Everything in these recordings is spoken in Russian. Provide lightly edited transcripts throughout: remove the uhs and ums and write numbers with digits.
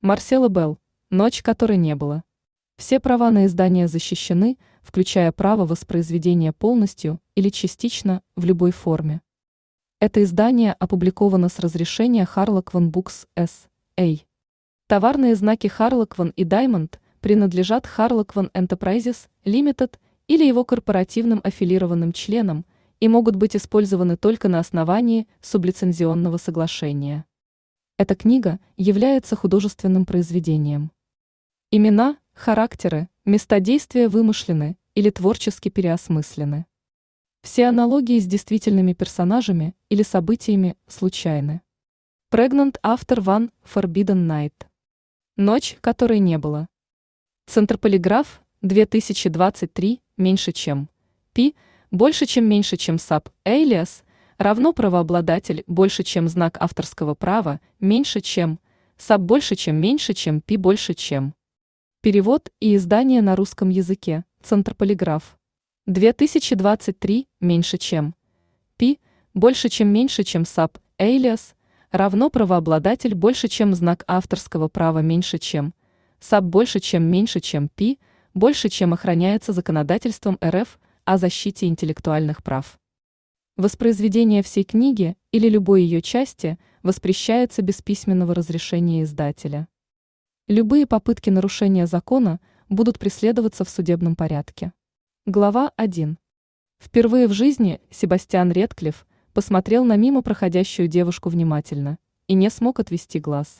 Марсело Белл. Ночь, которой не было. Все права на издание защищены, включая право воспроизведения полностью или частично в любой форме. Это издание опубликовано с разрешения Harlequin Books S.A. Товарные знаки Harlequin и Diamond принадлежат Harlequin Enterprises Limited или его корпоративным аффилированным членам и могут быть использованы только на основании сублицензионного соглашения. Эта книга является художественным произведением. Имена, характеры, места действия вымышлены или творчески переосмыслены. Все аналогии с действительными персонажами или событиями случайны. Pregnant After One Forbidden Night. Ночь, которой не было. Центрополиграф, 2023, меньше чем. P, больше чем меньше чем sub, alias, равно правообладатель больше чем знак авторского права, меньше чем, sub больше чем меньше чем, P больше чем. Перевод и издание на русском языке, Центрополиграф. 2023, меньше чем. P, больше чем меньше чем sub, alias, равно правообладатель больше чем знак авторского права меньше чем, sub больше чем меньше чем, P, больше чем охраняется законодательством РФ о защите интеллектуальных прав. Воспроизведение всей книги или любой ее части воспрещается без письменного разрешения издателя. Любые попытки нарушения закона будут преследоваться в судебном порядке. Глава 1. Впервые в жизни Себастьян Рэдклифф посмотрел на мимо проходящую девушку внимательно и не смог отвести глаз.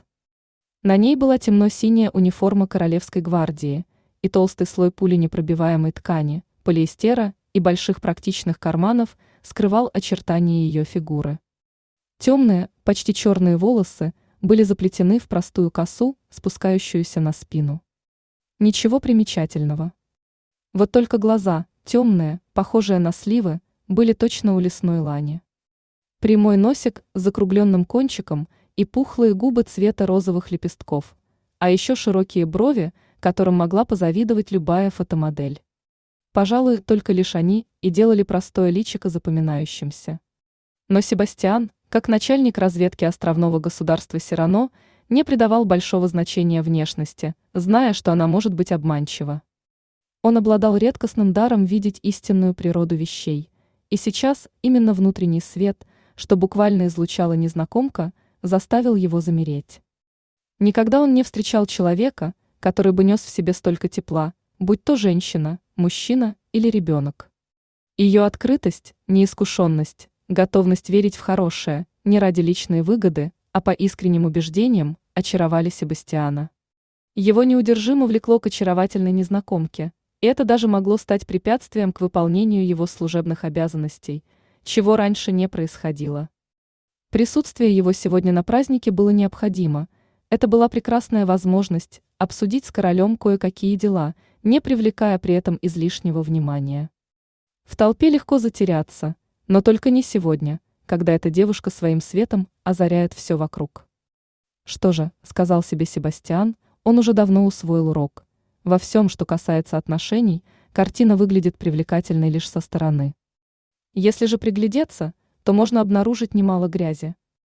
На ней была темно-синяя униформа Королевской гвардии и толстый слой пуленепробиваемой ткани, полиэстера и больших практичных карманов скрывал очертания ее фигуры. Темные, почти черные волосы были заплетены в простую косу, спускающуюся на спину. Ничего примечательного. Вот только глаза, темные, похожие на сливы, были точно у лесной лани. Прямой носик с закругленным кончиком и пухлые губы цвета розовых лепестков, а еще широкие брови, которым могла позавидовать любая фотомодель. Пожалуй, только лишь они и делали простое личико запоминающимся. Но Себастьян, как начальник разведки островного государства Сирано, не придавал большого значения внешности, зная, что она может быть обманчива. Он обладал редкостным даром видеть истинную природу вещей, и сейчас именно внутренний свет, что буквально излучала незнакомка, заставил его замереть. Никогда он не встречал человека, который бы нес в себе столько тепла, будь то женщина, мужчина или ребенок. Ее открытость, неискушенность, готовность верить в хорошее, не ради личной выгоды, а по искренним убеждениям, очаровали Себастьяна. Его неудержимо влекло к очаровательной незнакомке, и это даже могло стать препятствием к выполнению его служебных обязанностей, чего раньше не происходило. Присутствие его сегодня на празднике было необходимо, это была прекрасная возможность обсудить с королем кое-какие дела, не привлекая при этом излишнего внимания. В толпе легко затеряться, но только не сегодня, когда эта девушка своим светом озаряет все вокруг. Что же, сказал себе Себастьян, он уже давно усвоил урок. Во всем, что касается отношений, картина выглядит привлекательной лишь со стороны. Если же приглядеться, то можно обнаружить немало грязи.